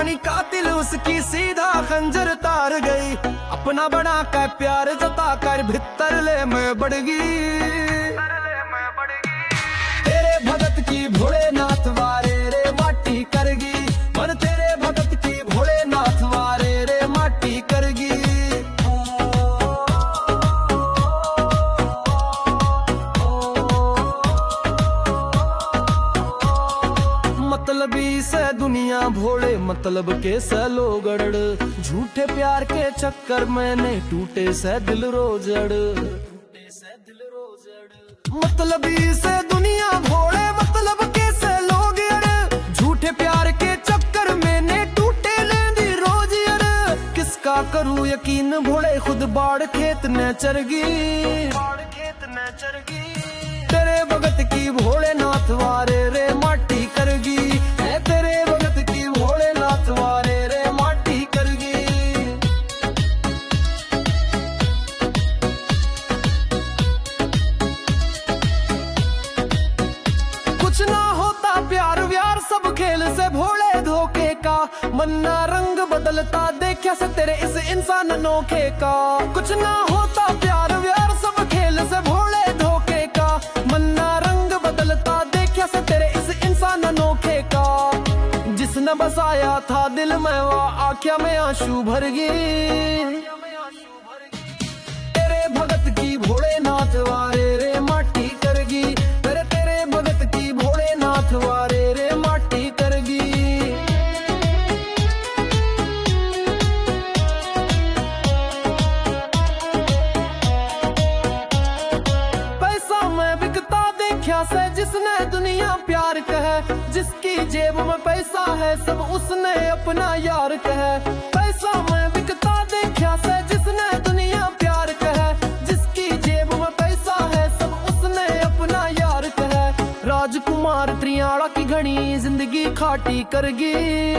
बनी कातिल उसकी सीधा खंजर तार गई। अपना बना कर प्यार जता कर भीतर ले मैं बढ़ गई। तेरे भगत की भोलेनाथ वारे रे माटी करगी, मन तेरे भगत की भोलेनाथ वारे रे माटी करगी। मतलबी से दुनिया भोले मतलब के से लोग अड़, झूठे प्यार के चक्कर में नहीं टूटे से दिल रोजड़। मतलबी से दुनिया भोले मतलब के से लोग अड़, झूठे प्यार के चक्कर में ने टूटे लेंदी रोज अड़। किसका करूं यकीन भोले खुद बाढ़ खेत ने चरगी। तेरे भगत की भोलेनाथ वारे रे माटी करगी, तेरे भगत की भोलेनाथ वारे रे माटी करगी। कुछ ना होता प्यार व्यार सब खेल से भोले धोखे का, मन्ना रंग बदलता देखा से तेरे इस इंसान अनोखे का। कुछ ना होता प्यार व्यार सब खेल से भोले धोखे का, मन्ना रंग बदलता देखा से तेरे इस इंसान अनोखे का। जिसने बसाया था दिल में वो आँखों में आंसू भर गई। तेरे भगत की भोलेनाथ वारे रे माटी करगी, तेरे भगत की भोलेनाथ वारे रे माटी करगी। पैसा में बिकता देखा से जिसने दुनिया प्यार कहे, जिसकी जेब में पैसा है सब उसने अपना यार कहे। पैसा में बिकता देखा से जिसने दुनिया प्यार कहे, जिसकी जेब में पैसा है सब उसने अपना यार कहे। राजकुमार त्रियाड़ा की घड़ी जिंदगी खाटी करगी।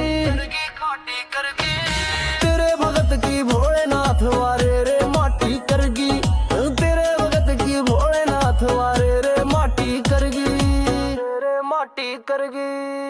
तेरे भगत की भोलेनाथ वारे रे माटी करगी, तेरे भगत की भोलेनाथ वारे रे माटी करगी, रे माटी करगी।